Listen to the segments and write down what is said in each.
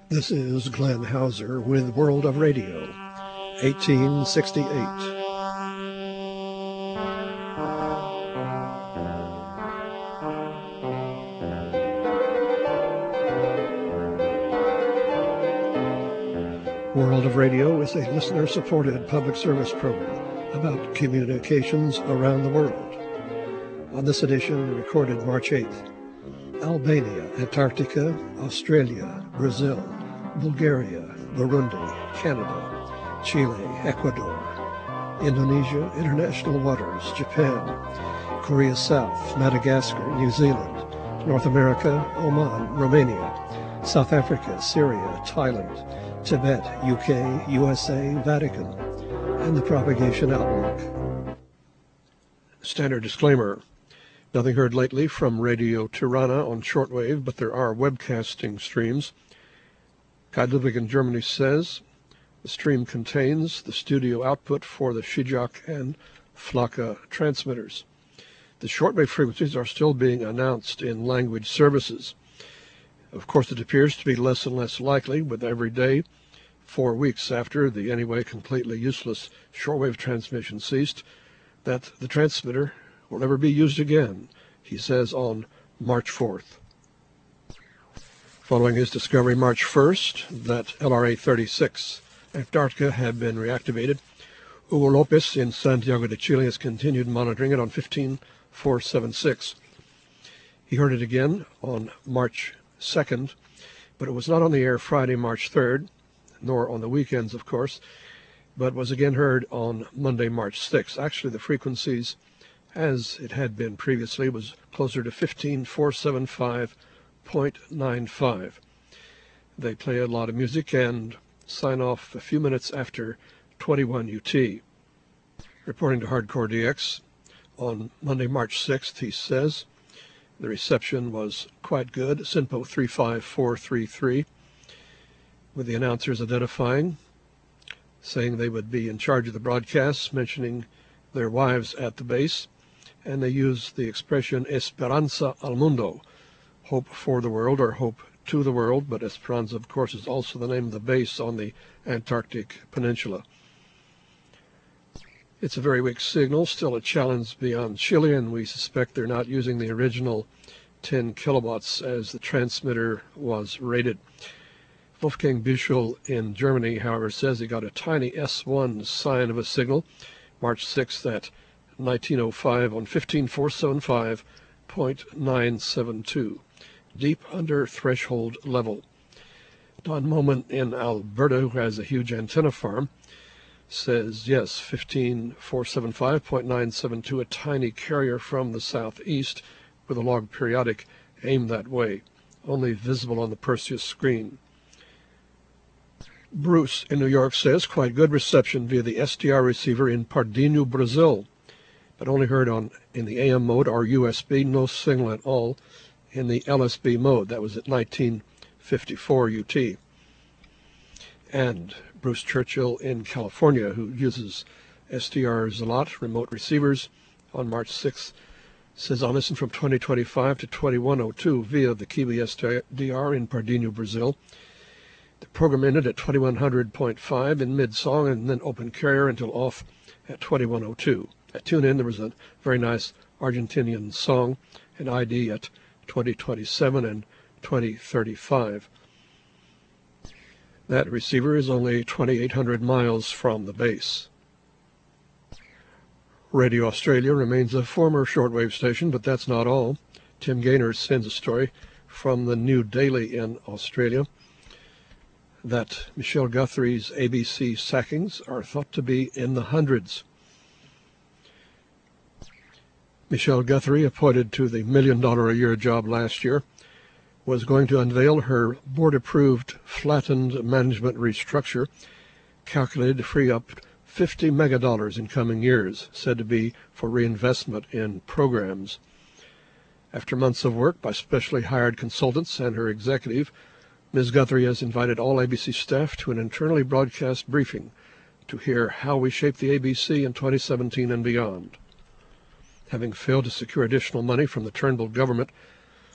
This is Glenn Hauser with World of Radio, 1868. World of Radio is a listener-supported public service program about communications around the world. On this edition, recorded March 8th, Albania, Antarctica, Australia, Brazil, Bulgaria, Burundi, Canada, Chile, Ecuador, Indonesia, international waters, Japan, Korea South, Madagascar, New Zealand, North America, Oman, Romania, South Africa, Syria, Thailand, Tibet, UK, USA, Vatican, and the Propagation Outlook. Standard disclaimer. Nothing heard lately from Radio Tirana on shortwave, but there are webcasting streams. Kai Ludwig in Germany says the stream contains the studio output for the Shijak and Flaka transmitters. The shortwave frequencies are still being announced in language services. Of course, it appears to be less and less likely with every day. 4 weeks after the anyway completely useless shortwave transmission ceased, that the transmitter will never be used again, he says on March 4th. Following his discovery March 1st that LRA-36 Antarctica had been reactivated, Hugo Lopez in Santiago de Chile has continued monitoring it on 15476. He heard it again on March 2nd, but it was not on the air Friday, March 3rd, nor on the weekends, of course, but was again heard on Monday, March 6th. Actually, the frequencies, as it had been previously, was closer to 15475.95. They play a lot of music and sign off a few minutes after 21 UT. Reporting to Hardcore DX on Monday, March 6th, he says the reception was quite good, SINPO 35433, with the announcers identifying, saying they would be in charge of the broadcasts, mentioning their wives at the base, and they use the expression Esperanza al Mundo, hope for the world or hope to the world, but Esperanza, of course, is also the name of the base on the Antarctic Peninsula. It's a very weak signal, still a challenge beyond Chile, and we suspect they're not using the original 10 kilowatts as the transmitter was rated. Wolfgang Büchel in Germany, however, says he got a tiny S1 sign of a signal, March 6th at 1905 on 15475.972, deep under threshold level. Don Moman in Alberta, who has a huge antenna farm, says, yes, 15475.972, a tiny carrier from the southeast with a log periodic aimed that way, only visible on the Perseus screen. Bruce in New York says quite good reception via the SDR receiver in Pardinho, Brazil, but only heard in the AM mode or USB, no signal at all in the LSB mode. That was at 1954 UT. And Bruce Churchill in California, who uses SDRs a lot, remote receivers, on March 6th, says I'll listen from 2025 to 2102 via the Kiwi SDR in Pardinho, Brazil. The program ended at 2100.5 in mid-song and then open carrier until off at 2102. At tune-in, there was a very nice Argentinian song and ID at 2027 and 2035. That receiver is only 2,800 miles from the base. Radio Australia remains a former shortwave station, but that's not all. Tim Gaynor sends a story from the New Daily in Australia that Michelle Guthrie's ABC sackings are thought to be in the hundreds. Michelle Guthrie, appointed to the $1 million a year job last year, was going to unveil her board-approved flattened management restructure calculated to free up $50 megadollars in coming years, said to be for reinvestment in programs. After months of work by specially hired consultants and her executive, Ms. Guthrie has invited all ABC staff to an internally broadcast briefing to hear how we shape the ABC in 2017 and beyond. Having failed to secure additional money from the Turnbull government,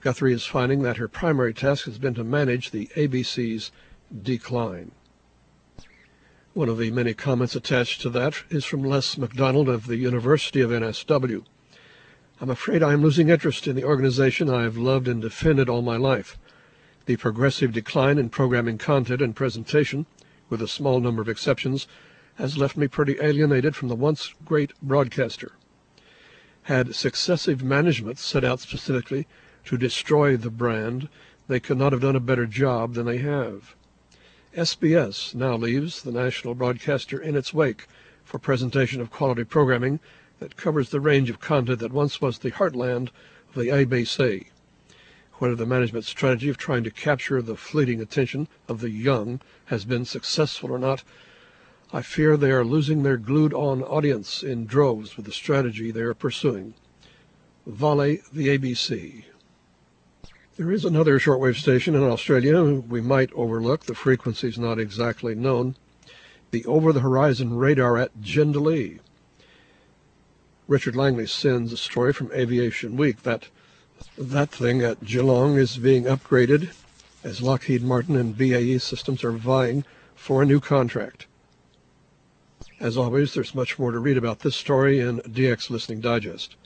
Guthrie is finding that her primary task has been to manage the ABC's decline. One of the many comments attached to that is from Les McDonald of the University of NSW. I'm afraid I am losing interest in the organization I have loved and defended all my life. The progressive decline in programming content and presentation, with a small number of exceptions, has left me pretty alienated from the once great broadcaster. Had successive managements set out specifically to destroy the brand, they could not have done a better job than they have. SBS now leaves the national broadcaster in its wake for presentation of quality programming that covers the range of content that once was the heartland of the ABC. Whether the management strategy of trying to capture the fleeting attention of the young has been successful or not, I fear they are losing their glued-on audience in droves with the strategy they are pursuing. Vale the ABC. There is another shortwave station in Australia we might overlook. The frequency is not exactly known. The over-the-horizon radar at Jindalee. Richard Langley sends a story from Aviation Week that thing at Geelong is being upgraded as Lockheed Martin and BAE Systems are vying for a new contract. As always, there's much more to read about this story in DX Listening Digest.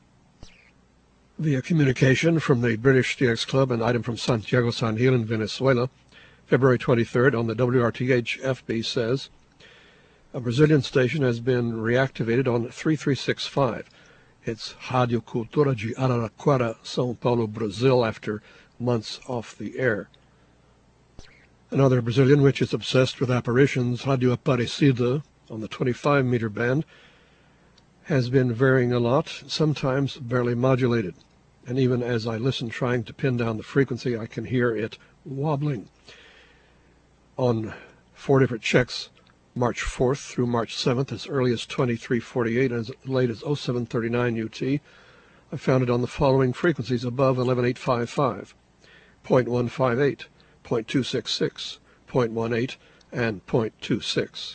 Via communication from the British DX Club, an item from Santiago San Gil in Venezuela, February 23rd on the WRTH FB says, a Brazilian station has been reactivated on 3365. It's Rádio Cultura de Araraquara, São Paulo, Brazil, after months off the air. Another Brazilian which is obsessed with apparitions, Rádio Aparecida, on the 25-meter band, has been varying a lot, sometimes barely modulated. And even as I listen trying to pin down the frequency, I can hear it wobbling. On 4 different checks, March 4th through March 7th, as early as 2348 and as late as 0739 UT, I found it on the following frequencies above 11855, 0.158, 0.266, 0.18, and 0.26.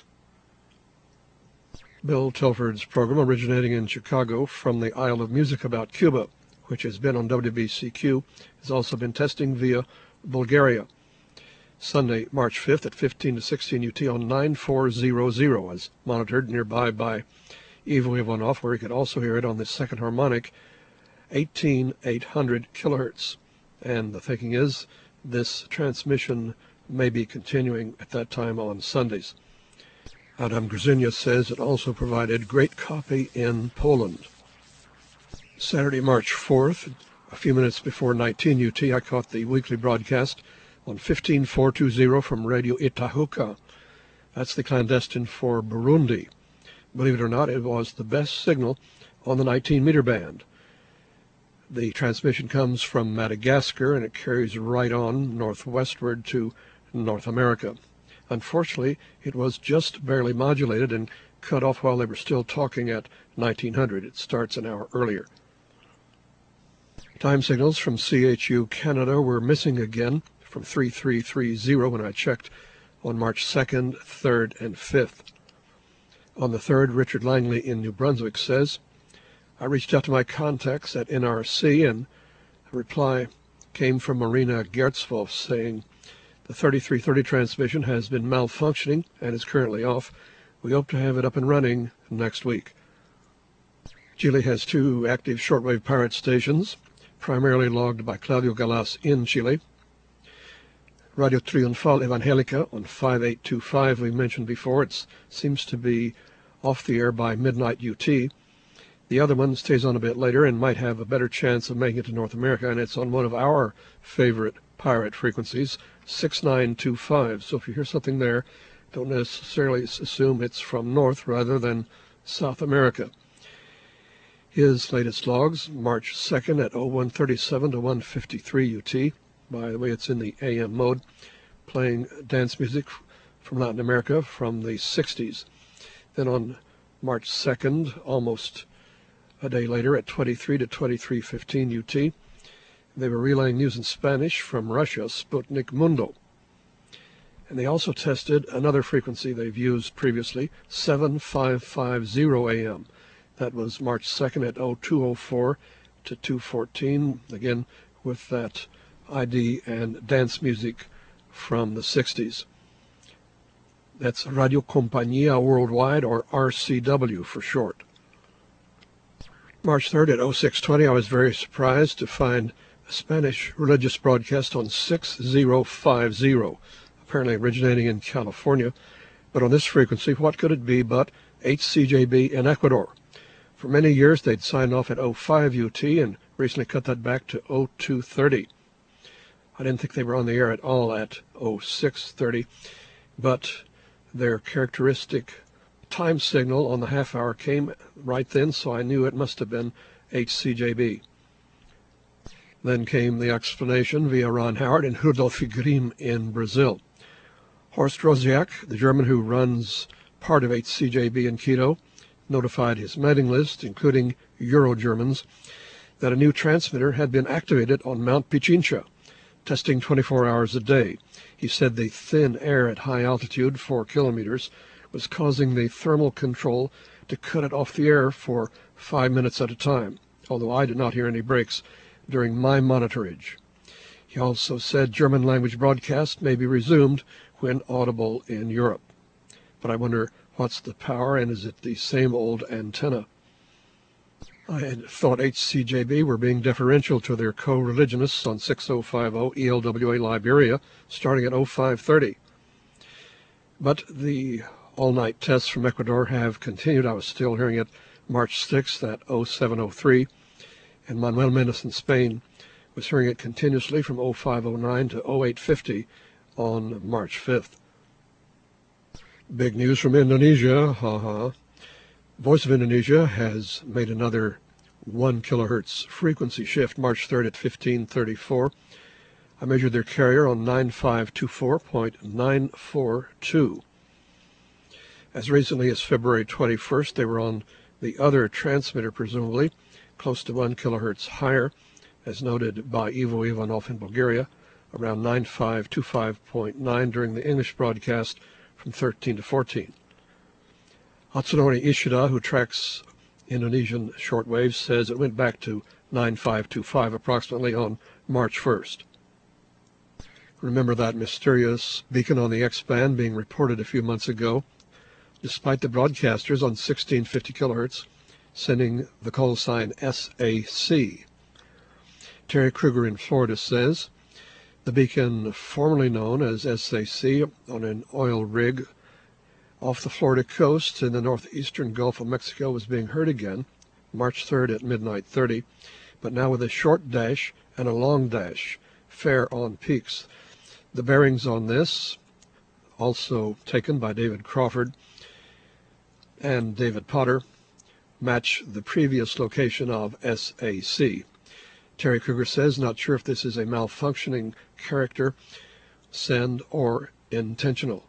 Bill Telford's program, originating in Chicago from the Isle of Music about Cuba, which has been on WBCQ, has also been testing via Bulgaria. Sunday, March 5th at 15 to 16 UT on 9400, as monitored nearby by Ivo Ivanov, where you could also hear it on the second harmonic, 18800 kilohertz. And the thinking is this transmission may be continuing at that time on Sundays. Adam Grzynia says it also provided great copy in Poland. Saturday, March 4th, a few minutes before 19 UT, I caught the weekly broadcast on 15420 from Radio Itahuka. That's the clandestine for Burundi. Believe it or not, it was the best signal on the 19-meter band. The transmission comes from Madagascar, and it carries right on northwestward to North America. Unfortunately, it was just barely modulated and cut off while they were still talking at 1900. It starts an hour earlier. Time signals from CHU Canada were missing again from 3330 when I checked on March 2nd, 3rd, and 5th. On the 3rd, Richard Langley in New Brunswick says, I reached out to my contacts at NRC, and a reply came from Marina Gertzwolf saying, the 3330 transmission has been malfunctioning and is currently off. We hope to have it up and running next week. Chile has 2 active shortwave pirate stations, primarily logged by Claudio Galas in Chile. Radio Triunfal Evangelica on 5825 we mentioned before. It seems to be off the air by midnight UT. The other one stays on a bit later and might have a better chance of making it to North America, and it's on one of our favorite pirate frequencies, 6925. So if you hear something there, don't necessarily assume it's from North rather than South America. His latest logs, March 2nd at 0137 to 153 UT. By the way, it's in the AM mode, playing dance music from Latin America from the 60s. Then on March 2nd, almost a day later, at 23 to 2315 UT, they were relaying news in Spanish from Russia, Sputnik Mundo. And they also tested another frequency they've used previously, 7550 AM. That was March 2nd at 0204 to 214, again with that ID and dance music from the 60s. That's Radio Compañía Worldwide, or RCW for short. March 3rd at 0620, I was very surprised to find a Spanish religious broadcast on 6050, apparently originating in California. But on this frequency, what could it be but HCJB in Ecuador? For many years, they'd signed off at 05 UT and recently cut that back to 0230. I didn't think they were on the air at all at 0630, but their characteristic time signal on the half hour came right then, so I knew it must have been HCJB. Then came the explanation via Ron Howard and Rudolf Grimm in Brazil. Horst Rosiak, the German who runs part of HCJB in Quito, notified his mailing list, including Euro-Germans, that a new transmitter had been activated on Mount Pichincha, testing 24 hours a day. He said the thin air at high altitude, 4 kilometers, was causing the thermal control to cut it off the air for 5 minutes at a time, although I did not hear any breaks during my monitorage. He also said German language broadcast may be resumed when audible in Europe. But I wonder, what's the power, and is it the same old antenna? I had thought HCJB were being deferential to their co-religionists on 6050 ELWA Liberia, starting at 0530. But the all-night tests from Ecuador have continued. I was still hearing it March 6th at 0703, and Manuel Mendes in Spain was hearing it continuously from 0509 to 0850 on March 5th. Big news from Indonesia, Voice of Indonesia has made another 1 kilohertz frequency shift March 3rd at 1534. I measured their carrier on 9524.942. As recently as February 21st, they were on the other transmitter, presumably, close to 1 kilohertz higher, as noted by Ivo Ivanov in Bulgaria, around 9525.9 during the English broadcast from 13 to 14. Atsunori Ishida, who tracks Indonesian shortwaves, says it went back to 9525 approximately on March 1st. Remember that mysterious beacon on the X-band being reported a few months ago, despite the broadcasters on 1650 kilohertz sending the call sign SAC. Terry Kruger in Florida says the beacon, formerly known as SAC, on an oil rig off the Florida coast in the northeastern Gulf of Mexico, was being heard again March 3rd at midnight 30, but now with a short dash and a long dash, fair on peaks. The bearings on this, also taken by David Crawford and David Potter, match the previous location of SAC. Terry Kruger says, not sure if this is a malfunctioning character send or intentional.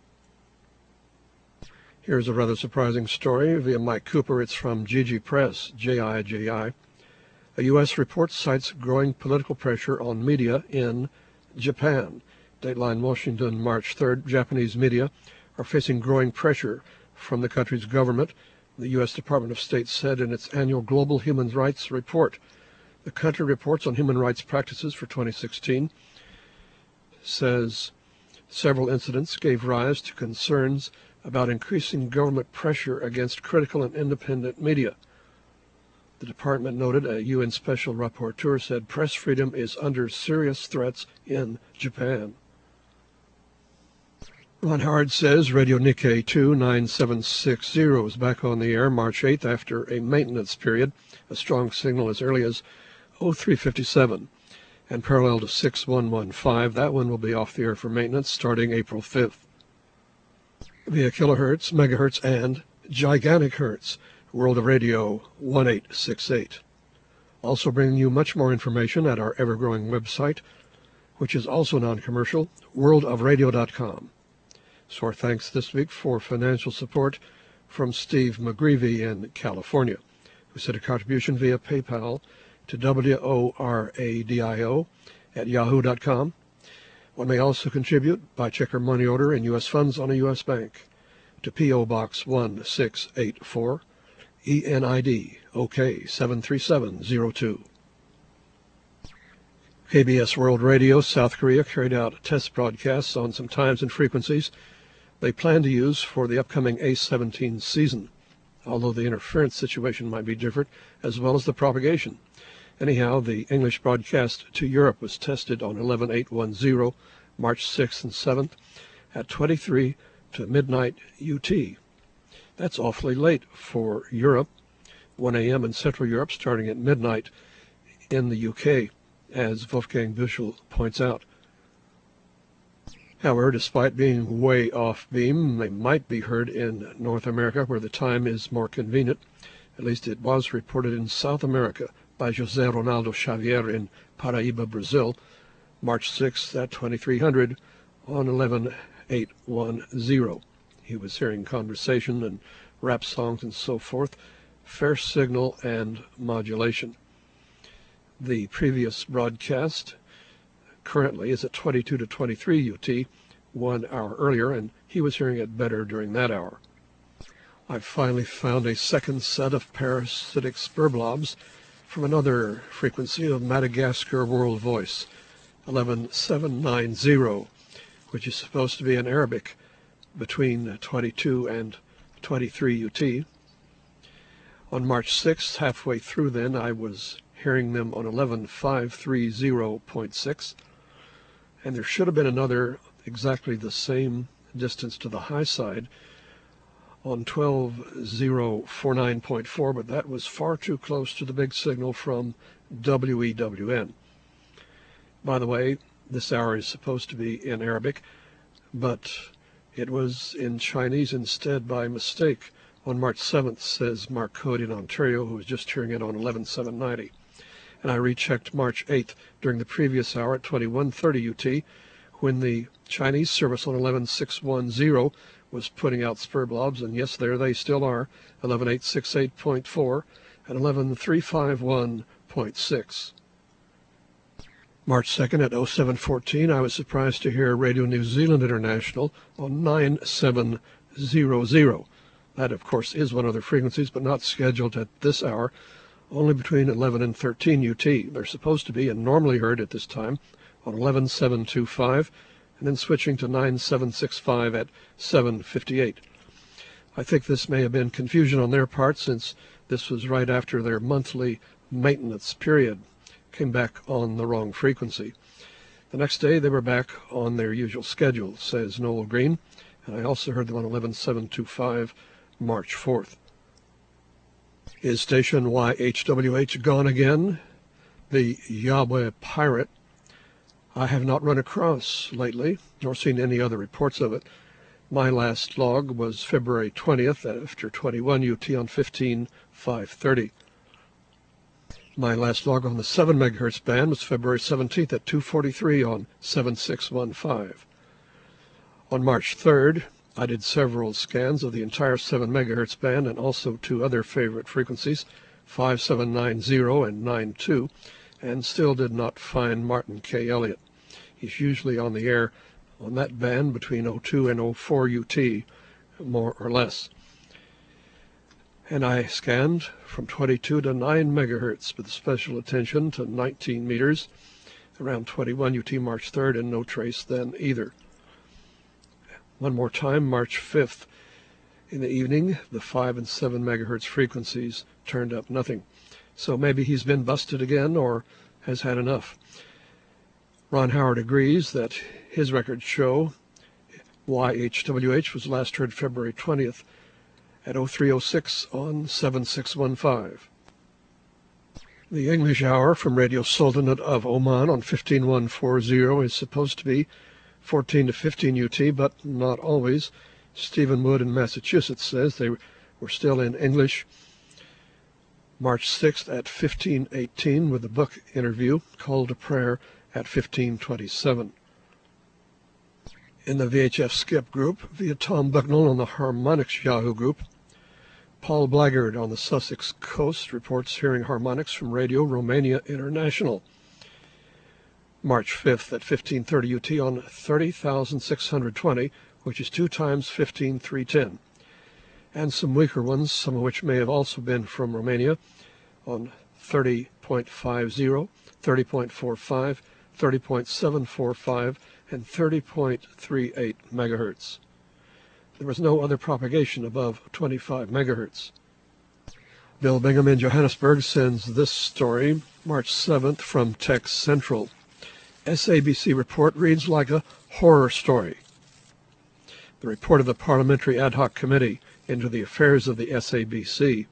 Here's a rather surprising story via Mike Cooper. It's from Jiji Press, JIJI. A U.S. report cites growing political pressure on media in Japan. Dateline Washington, March 3rd. Japanese media are facing growing pressure from the country's government, the U.S. Department of State said in its annual Global Human Rights Report. The country reports on human rights practices for 2016 says several incidents gave rise to concerns about increasing government pressure against critical and independent media. The department noted a UN special rapporteur said press freedom is under serious threats in Japan. Ron Howard says Radio Nikkei 29760 is back on the air March 8th after a maintenance period, a strong signal as early as 0357, and parallel to 6115. That one will be off the air for maintenance starting April 5th. Via kilohertz, megahertz, and gigantic hertz, World of Radio 1868. Also bringing you much more information at our ever-growing website, which is also non-commercial, worldofradio.com. So our thanks this week for financial support from Steve McGreevy in California, who sent a contribution via PayPal to WORADIO@yahoo.com. One may also contribute by check or money order in U.S. funds on a U.S. bank to P.O. Box 1684, ENID OK 73702. KBS World Radio, South Korea, carried out test broadcasts on some times and frequencies they plan to use for the upcoming A-17 season, although the interference situation might be different, as well as the propagation. Anyhow, the English broadcast to Europe was tested on 11/8/10, March 6th and 7th, at 23 to midnight UT. That's awfully late for Europe, 1 a.m. in Central Europe, starting at midnight in the UK, as Wolfgang Büchel points out. However, despite being way off beam, they might be heard in North America, where the time is more convenient. At least it was reported in South America by José Ronaldo Xavier in Paraíba, Brazil, March 6th at 2300 on 11/8/10. He was hearing conversation and rap songs and so forth, fair signal and modulation. The previous broadcast currently is at 22 to 23 UT, 1 hour earlier, and he was hearing it better during that hour. I finally found a second set of parasitic spur blobs from another frequency of Madagascar World Voice, 11790, which is supposed to be in Arabic between 22 and 23 UT. On March 6th, halfway through then, I was hearing them on 11530.6, and there should have been another exactly the same distance to the high side on 12049.4, but that was far too close to the big signal from WEWN. By the way, this hour is supposed to be in Arabic, but it was in Chinese instead by mistake on March 7th, says Mark Cody in Ontario, who was just hearing it on 11790. And I rechecked March 8th during the previous hour at 2130 UT, when the Chinese service on 11610 was putting out spur blobs, and yes, there they still are, 11868.4 and 11351.6. March 2nd at 0714, I was surprised to hear Radio New Zealand International on 9700. That, of course, is one of their frequencies, but not scheduled at this hour, only between 11 and 13 UT. They're supposed to be and normally heard at this time on 11725, and then switching to 9765 at 758. I think this may have been confusion on their part, since this was right after their monthly maintenance period. Came back on the wrong frequency. The next day they were back on their usual schedule, says Noel Green, and I also heard them on 11725 March 4th. Is station YHWH gone again? The Yahweh Pirate. I have not run across lately, nor seen any other reports of it. My last log was February 20th after 21 UT on 15530. My last log on the 7 MHz band was February 17th at 2:43 on 7615. On March 3rd, I did several scans of the entire 7 MHz band and also two other favorite frequencies, 5790 and 92, and still did not find Martin K. Elliott. He's usually on the air on that band between 02 and 04 UT, more or less. And I scanned from 22 to 9 MHz with special attention to 19 meters, around 21 UT March 3rd, and no trace then either. One more time, March 5th. In the evening, the 5 and 7 MHz frequencies turned up nothing. So maybe he's been busted again or has had enough. Ron Howard agrees that his records show YHWH was last heard February 20th at 0306 on 7615. The English hour from Radio Sultanate of Oman on 15140 is supposed to be 14 to 15 UT, but not always. Stephen Wood in Massachusetts says they were still in English. March 6th at 1518 with a book interview, Call to Prayer at 1527. In the VHF Skip group, via Tom Bucknell on the Harmonics Yahoo group, Paul Blaggard on the Sussex coast reports hearing harmonics from Radio Romania International. March 5th at 1530 UT on 30,620, which is 2 times 15,310. And some weaker ones, some of which may have also been from Romania, on 30.50, 30.45, 30.745 and 30.38 megahertz. There was no other propagation above 25 megahertz. Bill Bingham in Johannesburg sends this story, March 7th, from Tech Central. SABC report reads like a horror story. The report of the Parliamentary Ad Hoc Committee into the affairs of the SABC.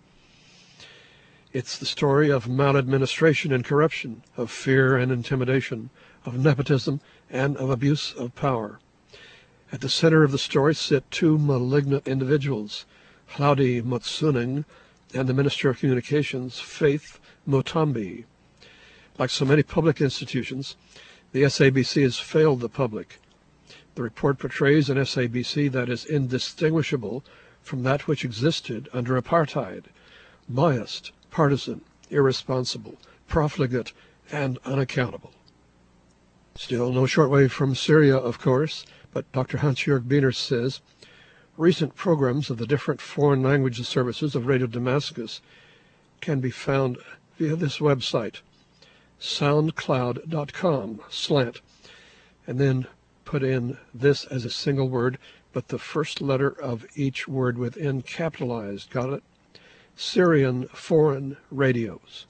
It's the story of maladministration and corruption, of fear and intimidation, of nepotism and of abuse of power. At the center of the story sit two malignant individuals, Hlaudi Motsoeneng and the Minister of Communications, Faith Muthambi. Like so many public institutions, the SABC has failed the public. The report portrays an SABC that is indistinguishable from that which existed under apartheid, biased, partisan, irresponsible, profligate, and unaccountable. Still no shortwave from Syria, of course, but Dr. Hans-Jörg Biener says, recent programs of the different foreign language services of Radio Damascus can be found via this website, soundcloud.com, and then put in this as a single word, but the first letter of each word within capitalized. Got it? Syrian Foreign Radios.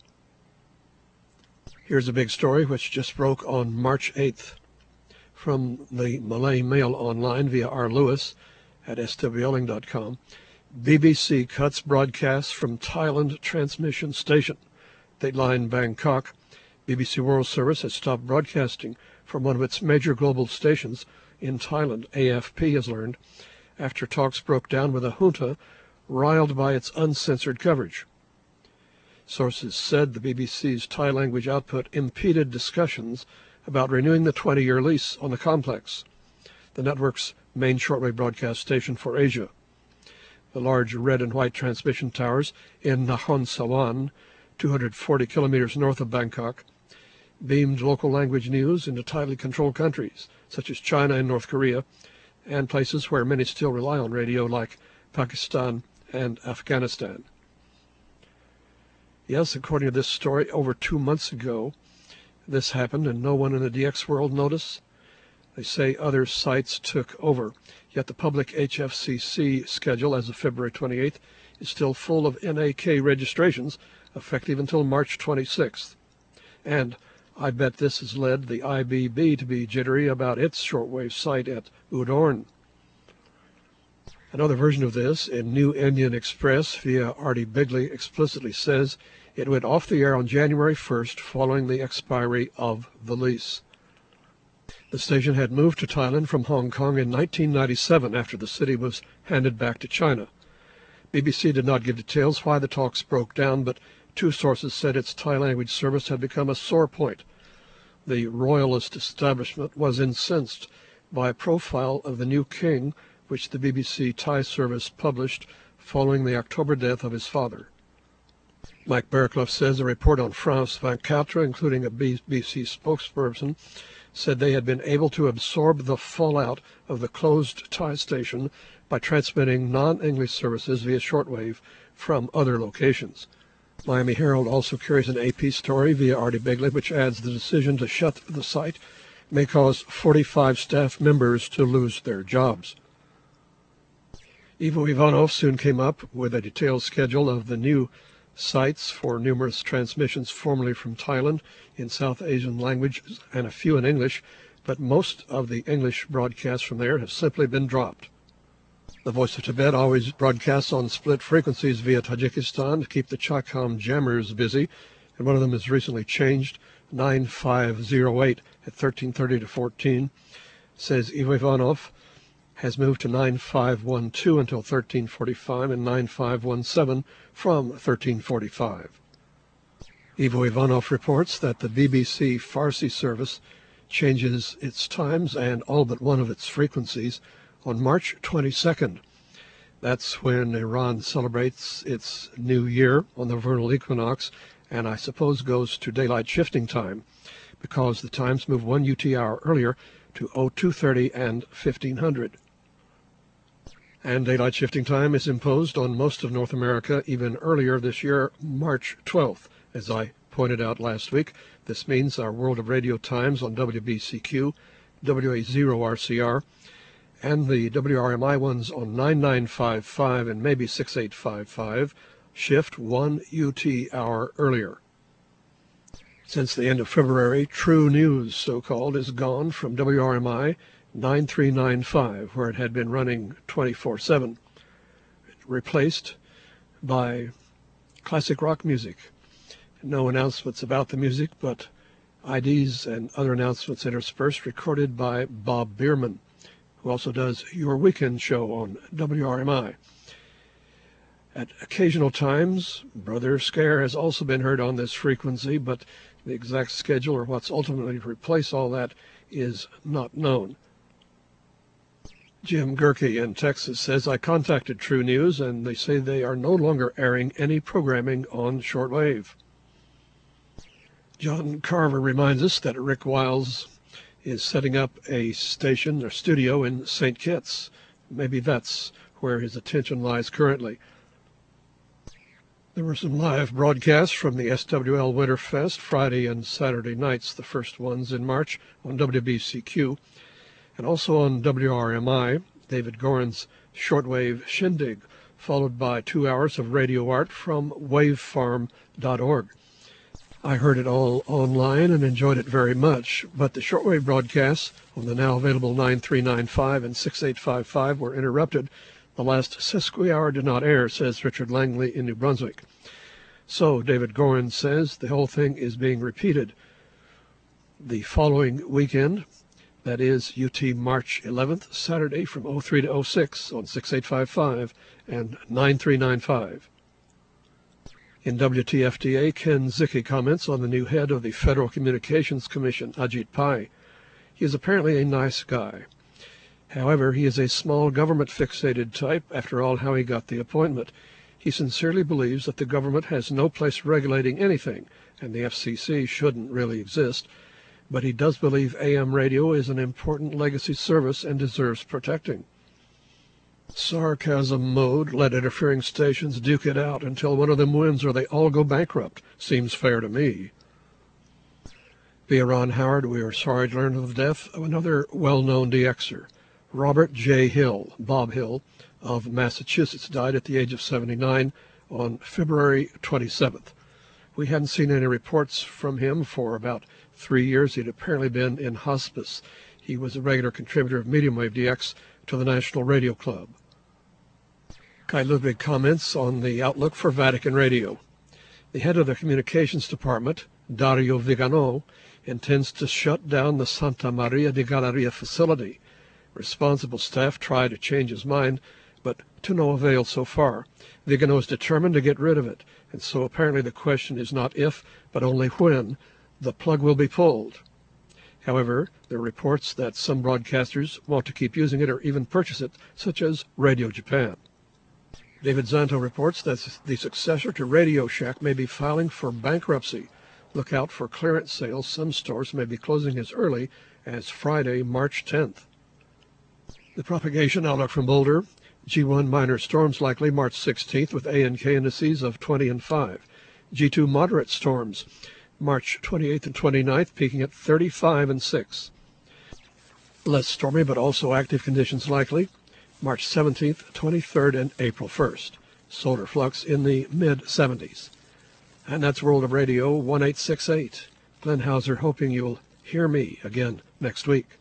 Here's a big story which just broke on March 8th from the Malay Mail Online via R. Lewis at swling.com. BBC cuts broadcasts from Thailand transmission station. Dateline Bangkok. BBC World Service has stopped broadcasting from one of its major global stations in Thailand, AFP has learned, after talks broke down with a junta riled by its uncensored coverage. Sources said the BBC's Thai language output impeded discussions about renewing the 20-year lease on the complex, the network's main shortwave broadcast station for Asia. The large red and white transmission towers in Nakhon Sawan, 240 kilometers north of Bangkok, beamed local language news into tightly controlled countries such as China and North Korea, and places where many still rely on radio like Pakistan and Afghanistan. Yes, according to this story, over 2 months ago this happened and no one in the DX world noticed. They say other sites took over, yet the public HFCC schedule as of February 28th is still full of NAK registrations effective until March 26th. And I bet this has led the IBB to be jittery about its shortwave site at Udorn. Another version of this in New Indian Express via Artie Bigley explicitly says it went off the air on January 1st following the expiry of the lease. The station had moved to Thailand from Hong Kong in 1997 after the city was handed back to China. BBC did not give details why the talks broke down, but two sources said its Thai language service had become a sore point. The royalist establishment was incensed by a profile of the new king which the BBC Thai service published following the October death of his father. Mike Barraclough says a report on France 24, including a BBC spokesperson, said they had been able to absorb the fallout of the closed Thai station by transmitting non-English services via shortwave from other locations. Miami Herald also carries an AP story via Artie Bigley, which adds the decision to shut the site may cause 45 staff members to lose their jobs. Ivo Ivanov soon came up with a detailed schedule of the new sites for numerous transmissions formerly from Thailand in South Asian languages and a few in English, but most of the English broadcasts from there have simply been dropped. The Voice of Tibet always broadcasts on split frequencies via Tajikistan to keep the Chakam jammers busy, and one of them has recently changed, 9508 at 1330 to 14, says Ivo Ivanov has moved to 9512 until 1345 and 9517 from 1345. Ivo Ivanov reports that the BBC Farsi service changes its times and all but one of its frequencies on March 22nd. That's when Iran celebrates its new year on the vernal equinox, and I suppose goes to daylight shifting time, because the times move 1 UT hour earlier to 0230 and 1500. And daylight shifting time is imposed on most of North America even earlier this year, March 12th, as I pointed out last week, this means our World of Radio times on WBCQ, WA0RCR, and the WRMI ones on 9955 and maybe 6855 shift 1 UT hour earlier. Since the end of February, True News, so-called, is gone from WRMI 9395, where it had been running 24/7, replaced by classic rock music. No announcements about the music, but IDs and other announcements interspersed, recorded by Bob Bierman, who also does Your Weekend Show on WRMI. At occasional times, Brother Scare has also been heard on this frequency, but the exact schedule or what's ultimately to replace all that is not known. Jim Gerke in Texas says, I contacted True News and they say they are no longer airing any programming on shortwave. John Carver reminds us that Rick Wiles is setting up a station or studio in St. Kitts. Maybe that's where his attention lies currently. There were some live broadcasts from the SWL Winterfest Friday and Saturday nights, the first ones in March on WBCQ, and also on WRMI, David Gorin's Shortwave Shindig, followed by 2 hours of radio art from wavefarm.org. I heard it all online and enjoyed it very much, but the shortwave broadcasts on the now available 9395 and 6855 were interrupted. The last sesqui-hour did not air, says Richard Langley in New Brunswick. So, David Gorin says, the whole thing is being repeated the following weekend, that is UT March 11th, Saturday from 03 to 06 on 6855 and 9395. In WTFTA, Ken Zicke comments on the new head of the Federal Communications Commission, Ajit Pai. He is apparently a nice guy. However, he is a small government-fixated type, after all, how he got the appointment. He sincerely believes that the government has no place regulating anything, and the FCC shouldn't really exist. But he does believe AM radio is an important legacy service and deserves protecting. Sarcasm mode, let interfering stations duke it out until one of them wins or they all go bankrupt. Seems fair to me. Via Ron Howard, we are sorry to learn of the death of another well-known DXer. Robert J. Hill, Bob Hill, of Massachusetts, died at the age of 79 on February 27th. We hadn't seen any reports from him for about 3 years. He'd apparently been in hospice. He was a regular contributor of Medium Wave DX to the National Radio Club. Kai Ludwig comments on the outlook for Vatican Radio. The head of the communications department, Dario Vigano, intends to shut down the Santa Maria di Galleria facility. Responsible staff try to change his mind, but to no avail so far. Vigano is determined to get rid of it, and so apparently the question is not if, but only when, the plug will be pulled. However, there are reports that some broadcasters want to keep using it or even purchase it, such as Radio Japan. David Zanto reports that the successor to Radio Shack may be filing for bankruptcy. Look out for clearance sales. Some stores may be closing as early as Friday, March 10th. The propagation outlook from Boulder. G1 minor storms likely March 16th with A and K indices of 20 and 5. G2 moderate storms March 28th and 29th peaking at 35 and 6. Less stormy but also active conditions likely March 17th, 23rd, and April 1st. Solar flux in the mid-70s. And that's World of Radio 1868. Glenn Hauser hoping you'll hear me again next week.